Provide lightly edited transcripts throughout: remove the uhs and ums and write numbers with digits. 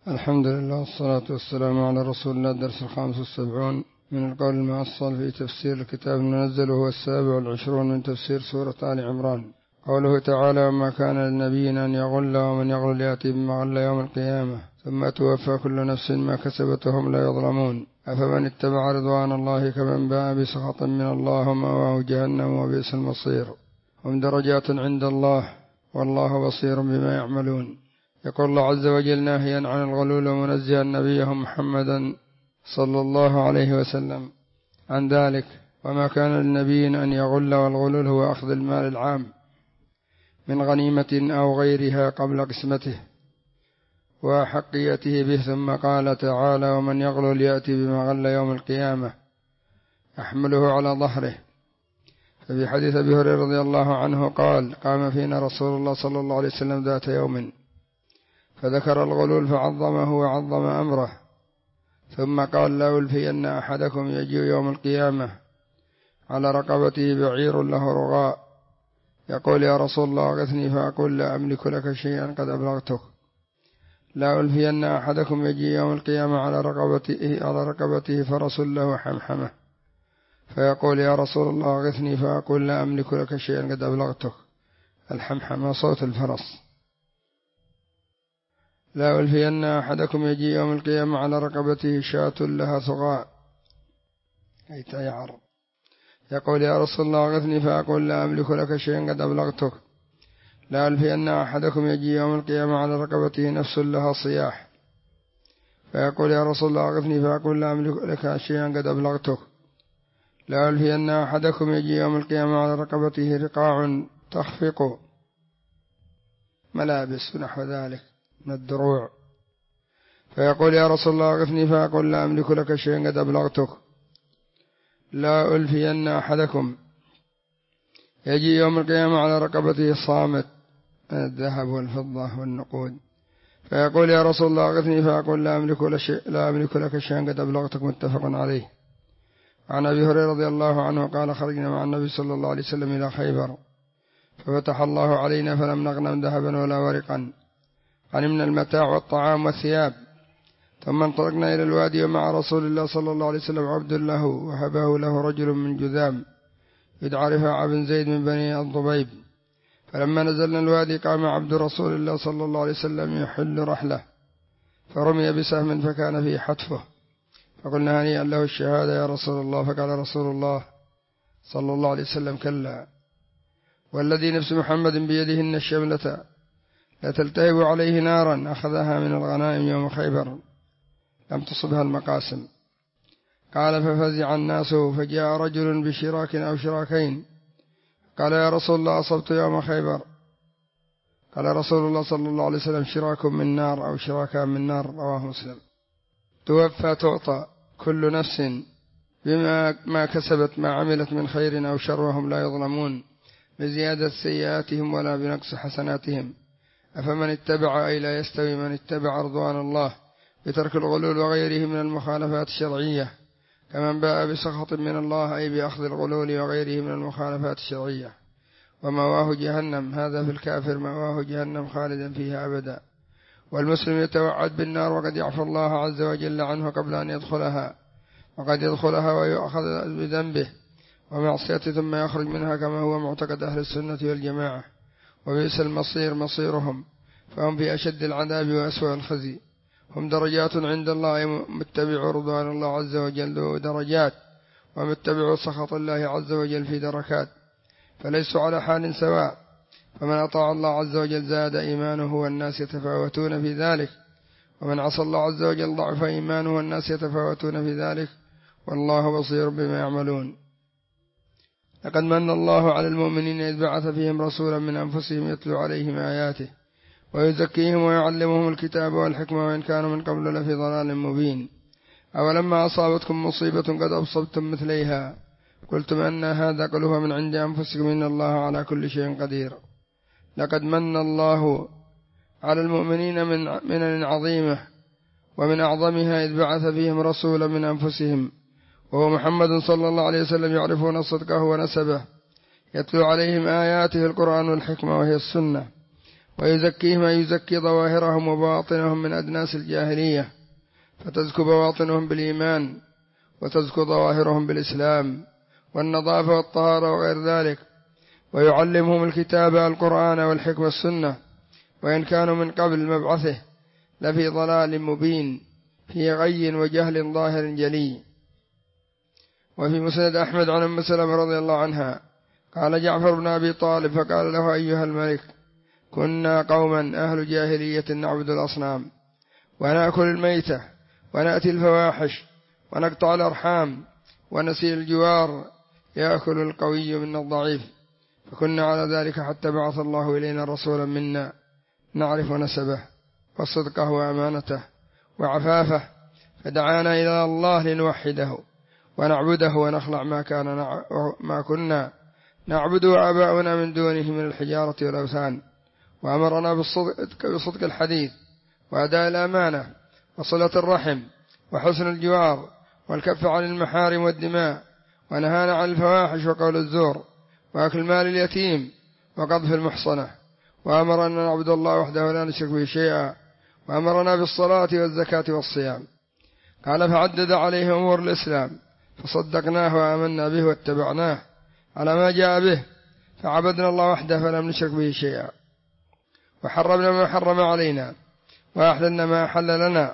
الحمد لله والصلاة والسلام على رسول الله. الدرس 75 من القول المعصل في تفسير الكتاب المنزل، وهو 27 من تفسير سورة آل عمران. قوله تعالى: وما كان للنبي أن يغل، ومن يغل يأتي بما غل يوم القيامة ثم توفى كل نفس ما كسبت وهم لا يظلمون. أفمن اتبع رضوان الله كمن باء بسخط من الله ومأواه جهنم وبئس المصير. هم درجات عند الله والله بصير بما يعملون. يقول الله عز وجل ناهيا عن الغلول ومنزها نبيه محمدا صلى الله عليه وسلم عن ذلك: وما كان للنبي أن يغل، والغلول هو أخذ المال العام من غنيمة أو غيرها قبل قسمته وحقيته به. ثم قال تعالى: ومن يغلل يأتي بما غل يوم القيامة يحمله على ظهره. ففي حديث أبي هريرة رضي الله عنه قال: قام فينا رسول الله صلى الله عليه وسلم ذات يوم فذكر الغلول فعظمه وعظم أمره، ثم قال: لا ألفين أحدكم يجيء يوم القيامة على رقبته بعير له رغاء يقول: يا رسول الله أغثني، فأقول: لا أملك لك شيئا قد أبلغتك. لا ألفين أحدكم يجيء يوم القيامة على رقبته فرس له حمحمة فيقول: يا رسول الله أغثني، فأقول: لا أملك لك شيئا قد أبلغتك. الحمحمة صوت الفرس. لا ألفين أحدكم يجيء يوم القيامة على رقبته شاة لها ثغاء أي تيعر يقول: يا رسول الله أغثني، فأقول: لا أملك لك شيئا قد أبلغتك. لا ألفين أحدكم يجيء يوم القيامة على رقبته نفس لها صياح فيقول: يا رسول الله أغثني، فأقول: لا أملك لك شيئا قد أبلغتك. لا ألفين أحدكم يجيء يوم القيامة على رقبته رقاع تخفق ملابس ونحو ذلك من الدروع فيقول: يا رسول الله أغثني، فأقول: لا أملك لك شيئا قد أبلغتك. لا ألفين أحدكم يجي يوم القيامة على رقبته صامت من الذهب والفضة والنقود فيقول: يا رسول الله أغثني، فأقول: لا أملك لك شيئا قد أبلغتك. متفق عليه. عن أبي هريرة رضي الله عنه قال: خرجنا مع النبي صلى الله عليه وسلم إلى خيبر ففتح الله علينا فلم نغنم ذهبا ولا ورقا، غنمنا المتاع والطعام والثياب. ثم انطلقنا إلى الوادي ومع رسول الله صلى الله عليه وسلم عبد له وهبه له رجل من جذام يدعى رفاعة بن زيد من بني الضبيب. فلما نزلنا الوادي قام عبد رسول الله صلى الله عليه وسلم يحل رحله فرمي بسهم فكان فيه حتفه، فقلنا: هنيئا له الشهادة يا رسول الله. فقال رسول الله صلى الله عليه وسلم: كلا، والذي نفس محمد بيده إن الشملة لتلتهب عليه نارا أخذها من الغنائم يوم خيبر لم تصبها المقاسم. قال: ففزع الناس فجاء رجل بشراك أو شراكين قال: يا رسول الله أصبت يوم خيبر. قال رسول الله صلى الله عليه وسلم: شراك من نار أو شراكان من نار. رواه مسلم. توفى تعطى كل نفس بما ما كسبت ما عملت من خير أو شر وهم لا يظلمون بزيادة سيئاتهم ولا بنقص حسناتهم. أفمن اتبع أي لا يستوي من اتبع رضوان الله بترك الغلول وغيره من المخالفات الشرعية كمن باء بسخط من الله أي بأخذ الغلول وغيره من المخالفات الشرعية. ومأواه جهنم، هذا في الكافر مأواه جهنم خالدا فيها أبدا. والمسلم يتوعد بالنار وقد يعفو الله عز وجل عنه قبل أن يدخلها، وقد يدخلها ويؤخذ بذنبه ومعصيته ثم يخرج منها كما هو معتقد أهل السنة والجماعة. وبئس المصير مصيرهم، فهم في أشد العذاب وأسوأ الخزي. هم درجات عند الله، متبعوا رضوان الله عز وجل درجات، ومتبعوا سخط الله عز وجل في دركات، فليسوا على حال سواء. فمن أطاع الله عز وجل زاد إيمانه والناس يتفاوتون في ذلك، ومن عصى الله عز وجل ضعف إيمانه والناس يتفاوتون في ذلك، والله بصير بما يعملون. لقد من الله على المؤمنين إذ بعث فيهم رسولا من أنفسهم يتلو عليهم آياته ويزكيهم ويعلمهم الكتاب والحكمة وإن كانوا من قبل لفي ضلال مبين. أولما أصابتكم مصيبة قد أصبتم مثليها قلتم أن هذا؟ قل هو من عند أنفسكم إن الله على كل شيء قدير. لقد من الله على المؤمنين من عظيمة، ومن أعظمها إذ بعث فيهم رسولا من أنفسهم وهو محمد صلى الله عليه وسلم يعرفون صدقه ونسبه، يتلو عليهم آياته القرآن والحكمة وهي السنة، ويزكيهم أن يزكي ظواهرهم وبواطنهم من أدناس الجاهلية، فتزكو بواطنهم بالإيمان وتزكو ظواهرهم بالإسلام والنظافة والطهارة وغير ذلك. ويعلمهم الكتاب القرآن والحكمة السنة، وإن كانوا من قبل مبعثه لفي ضلال مبين في غي وجهل ظاهر جلي. وفي مسند أحمد عن أم سلمة رضي الله عنها قال جعفر بن أبي طالب فقال له: أيها الملك، كنا قوما أهل جاهلية نعبد الأصنام ونأكل الميتة ونأتي الفواحش ونقطع الأرحام ونسيل الجوار، يأكل القوي منا الضعيف، فكنا على ذلك حتى بعث الله إلينا رسولا منا نعرف نسبه وصدقه وأمانته وعفافه، فدعانا إلى الله لنوحده ونعبده ونخلع ما كنا نعبد آباؤنا من دونه من الحجارة والأوثان، وأمرنا بصدق الحديث وأداء الأمانة وصلة الرحم وحسن الجوار والكف عن المحارم والدماء، ونهانا عن الفواحش وقول الزور وأكل مال اليتيم وقذف المحصنة، وأمرنا أن نعبد الله وحده ولا نشرك به شيئا، وأمرنا بالصلاة والزكاة والصيام. قال فعدد عليه أمور الإسلام فصدقناه وآمنا به واتبعناه على ما جاء به، فعبدنا الله وحده فلم نشرك به شيئا، وحرمنا ما حرم علينا وأحللنا ما أحل لنا،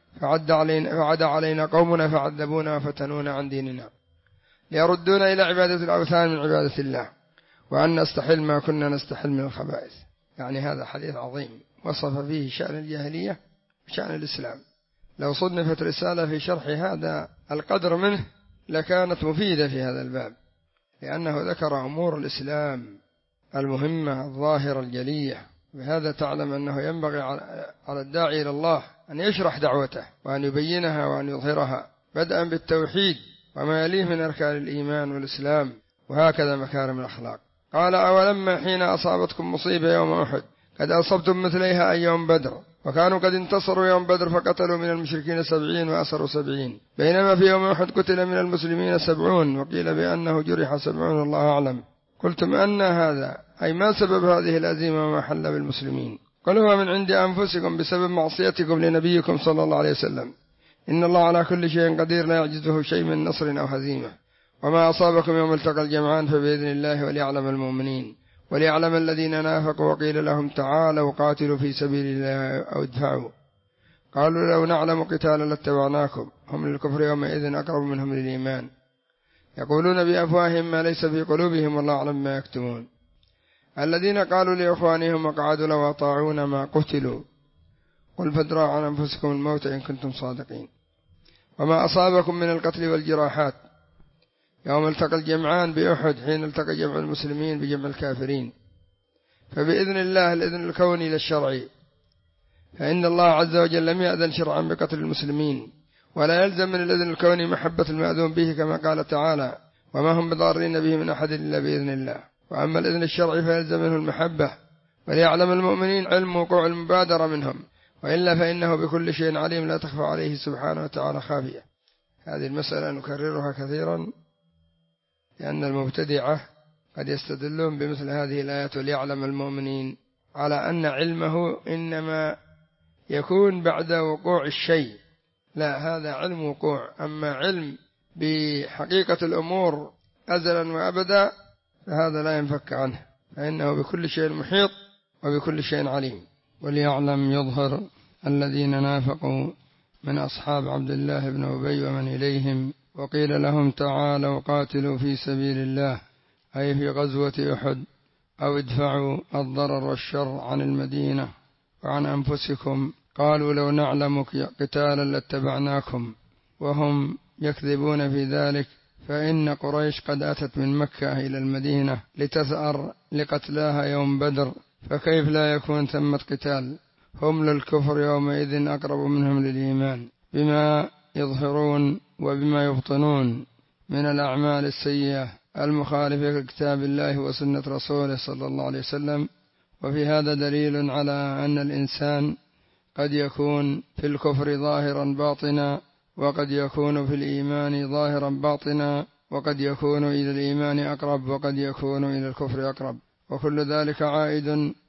فعد علينا قومنا فعذبونا وفتنونا عن ديننا ليردونا إلى عبادة الأوثان من عبادة الله، وأن نستحل ما كنا نستحل من الخبائث. يعني هذا حديث عظيم وصف فيه شأن الجاهلية وشأن الإسلام. لو صنفت رسالة في شرح هذا القدر منه لكانت مفيدة في هذا الباب، لأنه ذكر أمور الإسلام المهمة الظاهرة الجلية. بهذا تعلم أنه ينبغي على الداعي إلى الله أن يشرح دعوته وأن يبينها وأن يظهرها، بدءا بالتوحيد وما يليه من أركان الإيمان والإسلام، وهكذا مكارم الأخلاق. قال: أولما حين أصابتكم مصيبة يوم أحد قد أصبتم مثليها أي يوم بدر، وكانوا قد انتصروا يوم بدر فقتلوا من المشركين 70 وأسروا 70، بينما في يوم أحد قتل من المسلمين 70، وقيل بأنه جرح 70 الله أعلم. قلتم أن هذا، أي ما سبب هذه الأزيمة وما حل بالمسلمين؟ قل هو من عند أنفسكم بسبب معصيتكم لنبيكم صلى الله عليه وسلم، إن الله على كل شيء قدير لا يعجزه شيء من نصر أو هزيمة. وما أصابكم يوم التقى الجمعان فبإذن الله وليعلم المؤمنين وليعلم الذين نافقوا، وقيل لهم تعالوا قاتلوا في سبيل الله أو ادفعوا، قالوا لو نعلم قتالا لاتبعناكم، هم للكفر يومئذ أقرب منهم للإيمان، يقولون بأفواههم ما ليس في قلوبهم والله أعلم ما يكتمون. الذين قالوا لإخوانهم وقعدوا لو أطاعونا ما قتلوا، قل فادرأوا عن أنفسكم الموت إن كنتم صادقين. وما أصابكم من القتل والجراحات يوم التقى الجمعان بأحد حين التقى جمع المسلمين بجمع الكافرين، فبإذن الله الإذن الكوني للشرعي، فإن الله عز وجل لم يأذن شرعا بقتل المسلمين، ولا يلزم من الإذن الكوني محبة المأذون به، كما قال تعالى: وما هم بضارين به من أحد إلا بإذن الله. وأما الإذن الشرعي فيلزم منه المحبة، وليعلم المؤمنين علم وقوع المبادرة منهم، وإلا فإنه بكل شيء عليم لا تخفى عليه سبحانه وتعالى خافية. هذه المسألة نكررها كثيرا، لأن المبتدعة قد يستدلون بمثل هذه الآيات وليعلم المؤمنين على أن علمه إنما يكون بعد وقوع الشيء. لا، هذا علم وقوع، أما علم بحقيقة الأمور أزلا وأبدا فهذا لا ينفك عنه، فإنه بكل شيء محيط وبكل شيء عليم. وليعلم يظهر الذين نافقوا من أصحاب عبد الله بن أبي ومن إليهم، وقيل لهم تعالوا قاتلوا في سبيل الله، أي في غزوة أحد، أو ادفعوا الضرر والشر عن المدينة وعن أنفسكم، قالوا لو نعلم قتالا لاتبعناكم، وهم يكذبون في ذلك، فإن قريش قد أتت من مكة إلى المدينة لتثأر لقتلاها يوم بدر، فكيف لا يكون ثمة قتال؟ هم للكفر يومئذ أقرب منهم للإيمان، بما يظهرون وبما يبطنون من الأعمال السيئة المخالفة لكتاب الله وسنة رسوله صلى الله عليه وسلم. وفي هذا دليل على أن الإنسان قد يكون في الكفر ظاهرا باطنا، وقد يكون في الإيمان ظاهرا باطنا، وقد يكون إلى الإيمان أقرب، وقد يكون إلى الكفر أقرب، وكل ذلك عائد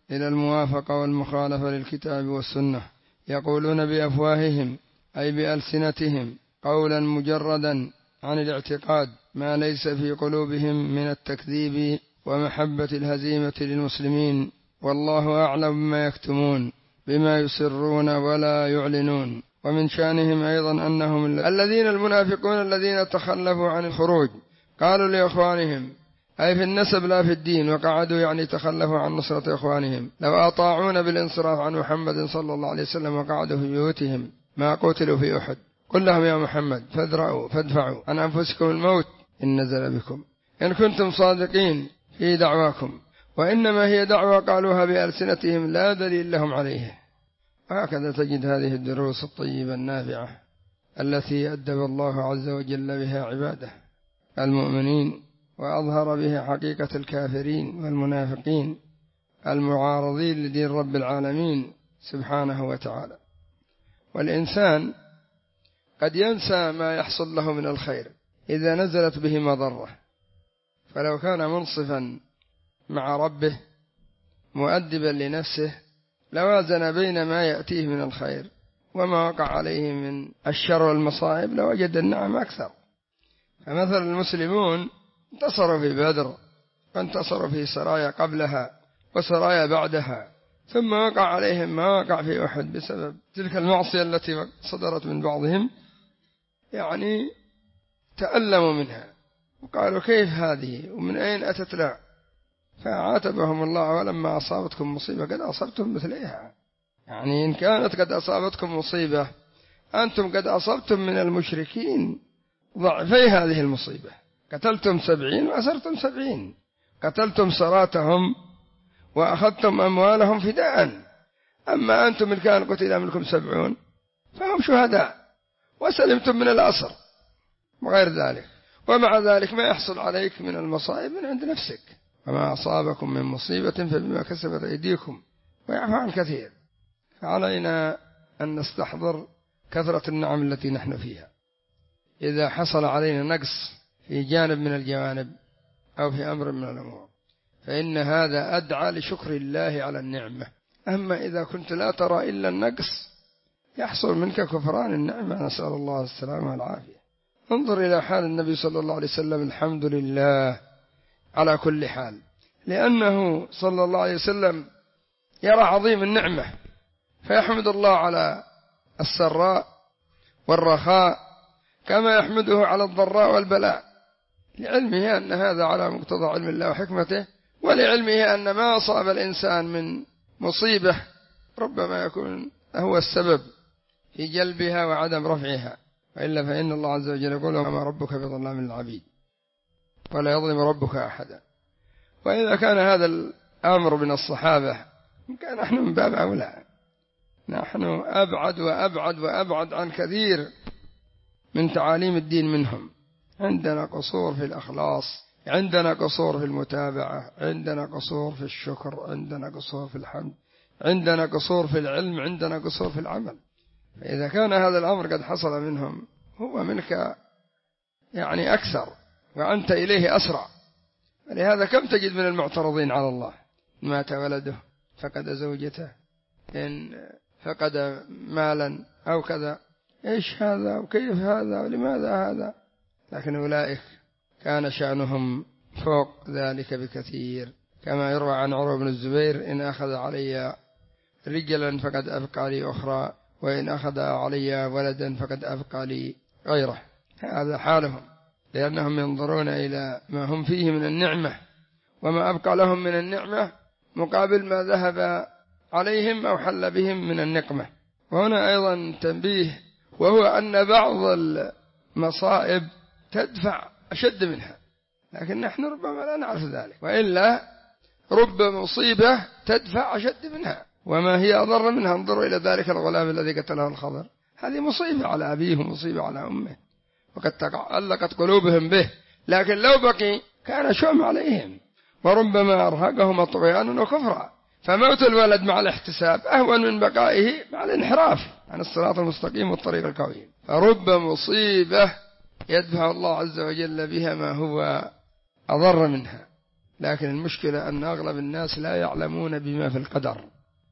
إلى الموافقة والمخالفة للكتاب والسنة، يقولون بأفواههم أي بألسنتهم قولا مجردا عن الاعتقاد ما ليس في قلوبهم من التكذيب ومحبة الهزيمة للمسلمين، والله أعلم بما يكتمون بما يسرون ولا يعلنون. ومن شأنهم أيضا أنهم الذين المنافقون الذين تخلفوا عن الخروج قالوا لإخوانهم أي في النسب لا في الدين، وقعدوا يعني تخلفوا عن نصرة إخوانهم، لو أطاعون بالانصراف عن محمد صلى الله عليه وسلم وقعدوا في بيوتهم ما قتلوا في أحد. قل لهم يا محمد فادفعوا عن أنفسكم الموت إن نزل بكم إن كنتم صادقين في دعواكم، وإنما هي دعوة قالوها بألسنتهم لا دليل لهم عليه. هكذا تجد هذه الدروس الطيبة النافعة التي أدب الله عز وجل بها عباده المؤمنين، وأظهر بها حقيقة الكافرين والمنافقين المعارضين لدين رب العالمين سبحانه وتعالى. والإنسان قد ينسى ما يحصل له من الخير إذا نزلت به مضرة، فلو كان منصفا مع ربه مؤدبا لنفسه لوازن بين ما يأتيه من الخير وما وقع عليه من الشر والمصائب لوجد النعم أكثر. فمثل المسلمون انتصروا في بدر وانتصروا في سرايا قبلها وسرايا بعدها، ثم وقع عليهم ما وقع في أحد بسبب تلك المعصية التي صدرت من بعضهم، يعني تألموا منها وقالوا كيف هذه ومن أين أتت لا، فعاتبهم الله ولما أصابتكم مصيبة قد أصبتم مثليها. يعني إن كانت قد أصابتكم مصيبة أنتم قد أصبتم من المشركين ضعفي هذه المصيبة، قتلتم 70 وأسرتم 70، قتلتم سراتهم وأخذتم أموالهم فداء، أما أنتم إن كان قتل منكم 70 فهم شهداء وسلمتم من الأسر وغير ذلك، ومع ذلك ما يحصل عليك من المصائب من عند نفسك، وما أصابكم من مصيبة فبما كسبت أيديكم ويعفو عن كثير. فعلينا أن نستحضر كثرة النعم التي نحن فيها. إذا حصل علينا نقص في جانب من الجوانب أو في أمر من الأمور فإن هذا أدعى لشكر الله على النعمة. أما إذا كنت لا ترى إلا النقص يحصل منك كفران النعمة، نسأل الله السلامة والعافية. انظر إلى حال النبي صلى الله عليه وسلم، الحمد لله على كل حال، لأنه صلى الله عليه وسلم يرى عظيم النعمة فيحمد الله على السراء والرخاء كما يحمده على الضراء والبلاء، لعلمه أن هذا على مقتضى علم الله وحكمته، ولعلمه أن ما أصاب الإنسان من مصيبة ربما يكون هو السبب في جلبها وعدم رفعها، وإلا فإن الله عز وجل يقول وما ربك بظلام للعبيد ولا يظلم ربك أحدا. وإذا كان هذا الأمر من الصحابة كان نحن من باب أولى، نحن أبعد وأبعد وأبعد عن كثير من تعاليم الدين منهم. عندنا قصور في الأخلاص، عندنا قصور في المتابعة، عندنا قصور في الشكر، عندنا قصور في الحمد، عندنا قصور في العلم، عندنا قصور في العمل. فإذا كان هذا الأمر قد حصل منهم هو منك يعني أكثر وأنت إليه أسرع. ولهذا كم تجد من المعترضين على الله، مات ولده، فقد زوجته، إن فقد مالا أو كذا، إيش هذا وكيف هذا ولماذا هذا؟ لكن أولئك كان شأنهم فوق ذلك بكثير، كما يروى عن عروة بن الزبير إن أخذ علي رجلا فقد أبقى لي أخرى، وإن أخذ علي ولدا فقد أبقى لي غيره. هذا حالهم، لأنهم ينظرون إلى ما هم فيه من النعمة وما أبقى لهم من النعمة مقابل ما ذهب عليهم أو حل بهم من النقمة. وهنا أيضا تنبيه، وهو أن بعض المصائب تدفع أشد منها، لكن نحن ربما لا نعرف ذلك، وإلا رب مصيبة تدفع أشد منها وما هي أضر منها. انظروا إلى ذلك الغلام الذي قتله الخضر، هذه مصيبة على أبيه ومصيبة على أمه وقد تعلقت قلوبهم به، لكن لو بقي كان شؤم عليهم وربما أرهقهم طغيانا وكفرا. فموت الولد مع الاحتساب أهون من بقائه مع الانحراف عن الصراط المستقيم والطريق القويم. فرب مصيبة يدفع الله عز وجل بها ما هو أضر منها. لكن المشكلة أن أغلب الناس لا يعلمون بما في القدر،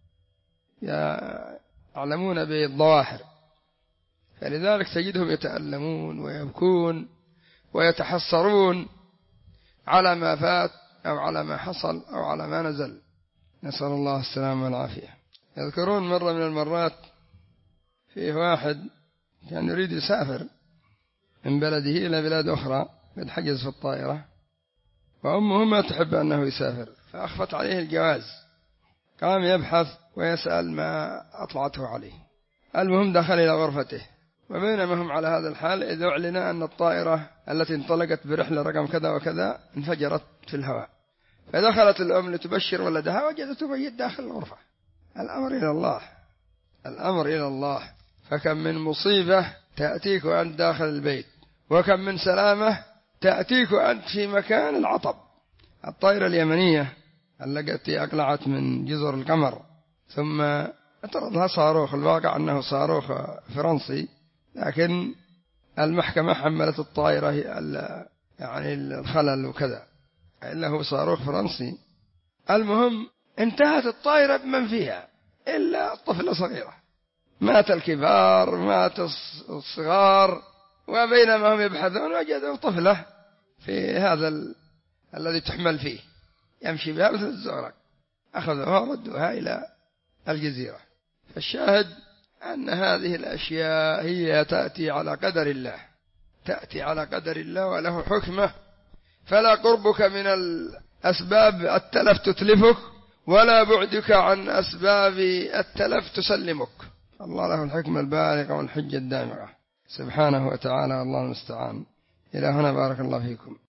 يعلمون بالظواهر، فلذلك تجدهم يتألمون ويبكون ويتحسرون على ما فات أو على ما حصل أو على ما نزل، نسأل الله السلامة والعافية. يذكرون مرة من المرات فيه واحد كان يريد يسافر من بلده إلى بلاد أخرى، قد حجز في الطائرة، وأمه ما تحب أنه يسافر، فأخفت عليه الجواز، قام يبحث ويسأل ما أطلعته عليه. المهم دخل إلى غرفته، وبينما هم على هذا الحال إذ أعلن أن الطائرة التي انطلقت برحلة رقم كذا وكذا انفجرت في الهواء، فدخلت الأم لتبشر ولدها وجدته ميت داخل الغرفة. الأمر إلى الله، الأمر إلى الله. فكم من مصيبة تأتيك وأنت داخل البيت، وكم من سلامة تأتيك وأنت في مكان العطب. الطائرة اليمنية التي أقلعت من جزر القمر ثم اعترضها صاروخ، الواقع أنه صاروخ فرنسي، لكن المحكمة حملت الطائرة يعني الخلل وكذا، إلا هو صاروخ فرنسي. المهم انتهت الطائرة بمن فيها إلا طفلة صغيرة، مات الكبار مات الصغار، وبينما هم يبحثون وجدوا طفلة في هذا الذي تحمل فيه يمشي بها مثل الزورق، أخذوها وردوها إلى الجزيرة. فالشاهد أن هذه الأشياء هي تأتي على قدر الله، تأتي على قدر الله وله حكمة، فلا قربك من الأسباب التلف تتلفك، ولا بعدك عن أسباب التلف تسلمك. الله له الحكمة البالغة والحجة الدامغة سبحانه وتعالى، الله المستعان. إلى هنا بارك الله فيكم.